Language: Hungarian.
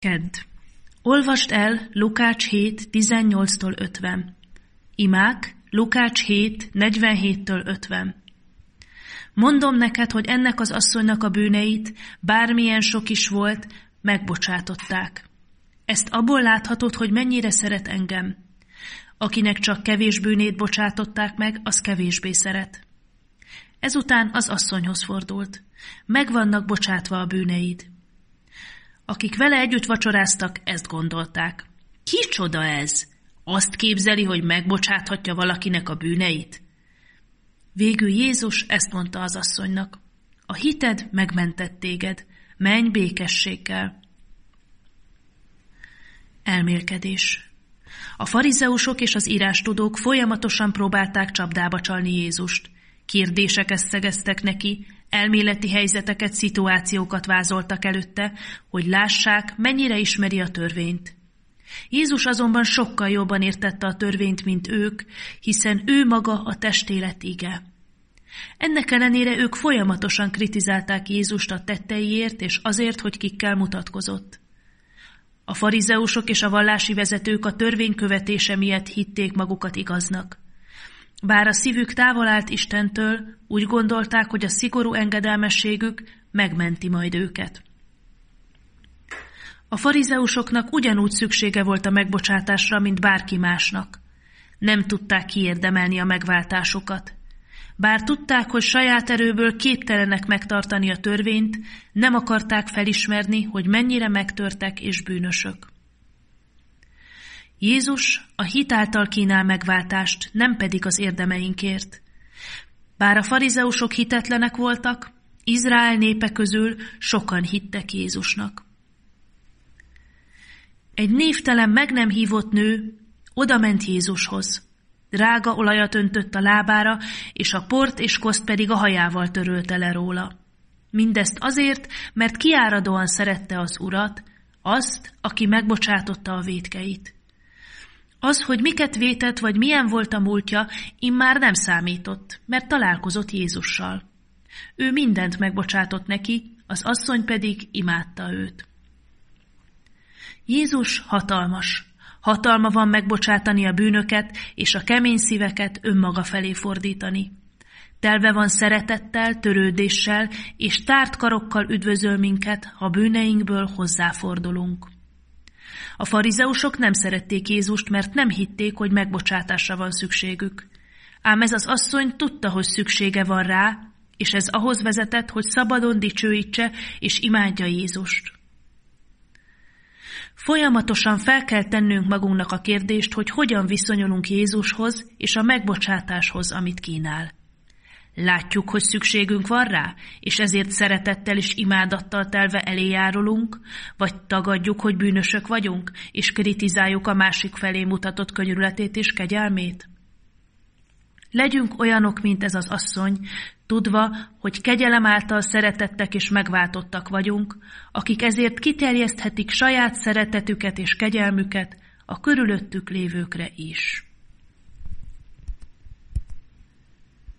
Kedd. Olvasd el Lukács 7, 18-tól 50. Imák Lukács 7, 47-től 50. Mondom neked, hogy ennek az asszonynak a bűneit, bármilyen sok is volt, megbocsátották. Ezt abból láthatod, hogy mennyire szeret engem. Akinek csak kevés bűnét bocsátották meg, az kevésbé szeret. Ezután az asszonyhoz fordult. Meg vannak bocsátva a bűneid. Akik vele együtt vacsoráztak, ezt gondolták. Kicsoda ez? Azt képzeli, hogy megbocsáthatja valakinek a bűneit? Végül Jézus ezt mondta az asszonynak. A hited megmentett téged, menj békességgel. Elmélkedés. A farizeusok és az írástudók folyamatosan próbálták csapdába csalni Jézust. Kérdéseket szegeztek neki, elméleti helyzeteket, szituációkat vázoltak előtte, hogy lássák, mennyire ismeri a törvényt. Jézus azonban sokkal jobban értette a törvényt, mint ők, hiszen ő maga a testélet ige. Ennek ellenére ők folyamatosan kritizálták Jézust a tetteiért és azért, hogy kikkel mutatkozott. A farizeusok és a vallási vezetők a törvény követése miatt hitték magukat igaznak. Bár a szívük távol állt Istentől, úgy gondolták, hogy a szigorú engedelmességük megmenti majd őket. A farizeusoknak ugyanúgy szüksége volt a megbocsátásra, mint bárki másnak. Nem tudták kiérdemelni a megváltásukat. Bár tudták, hogy saját erőből képtelenek megtartani a törvényt, nem akarták felismerni, hogy mennyire megtörtek és bűnösök. Jézus a hit által kínál megváltást, nem pedig az érdemeinkért. Bár a farizeusok hitetlenek voltak, Izrael népe közül sokan hittek Jézusnak. Egy névtelen, meg nem hívott nő odament Jézushoz. Drága olajat öntött a lábára, és a port és koszt pedig a hajával törölte le róla. Mindezt azért, mert kiáradóan szerette az Urat, azt, aki megbocsátotta a vétkeit. Az, hogy miket vétett, vagy milyen volt a múltja, immár nem számított, mert találkozott Jézussal. Ő mindent megbocsátott neki, az asszony pedig imádta őt. Jézus hatalmas. Hatalma van megbocsátani a bűnöket, és a kemény szíveket önmaga felé fordítani. Telve van szeretettel, törődéssel, és tárt karokkal üdvözöl minket, ha bűneinkből hozzáfordulunk. A farizeusok nem szerették Jézust, mert nem hitték, hogy megbocsátásra van szükségük. Ám ez az asszony tudta, hogy szüksége van rá, és ez ahhoz vezetett, hogy szabadon dicsőítse és imádja Jézust. Folyamatosan fel kell tennünk magunknak a kérdést, hogy hogyan viszonyulunk Jézushoz és a megbocsátáshoz, amit kínál. Látjuk, hogy szükségünk van rá, és ezért szeretettel és imádattal telve elé járulunk, vagy tagadjuk, hogy bűnösök vagyunk, és kritizáljuk a másik felé mutatott könyörületét és kegyelmét? Legyünk olyanok, mint ez az asszony, tudva, hogy kegyelem által szeretettek és megváltottak vagyunk, akik ezért kiterjeszthetik saját szeretetüket és kegyelmüket a körülöttük lévőkre is.